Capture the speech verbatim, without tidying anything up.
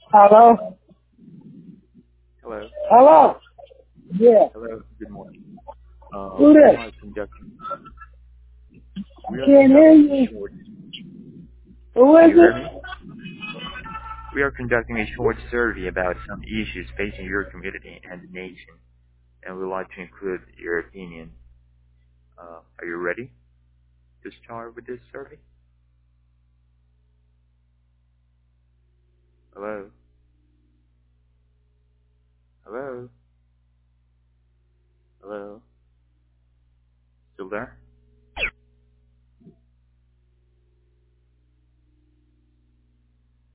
Hello? Hello. Hello? Yeah. Hello. Good morning. Uh, Who we this? are conducting I we are can't hear conducting you. a short. Who Can is you hear me? it? We are conducting a short survey about some issues facing your community and the nation, and we'd like to include your opinion. Uh, are you ready to start with this survey? Hello. Hello. Hello. Still there?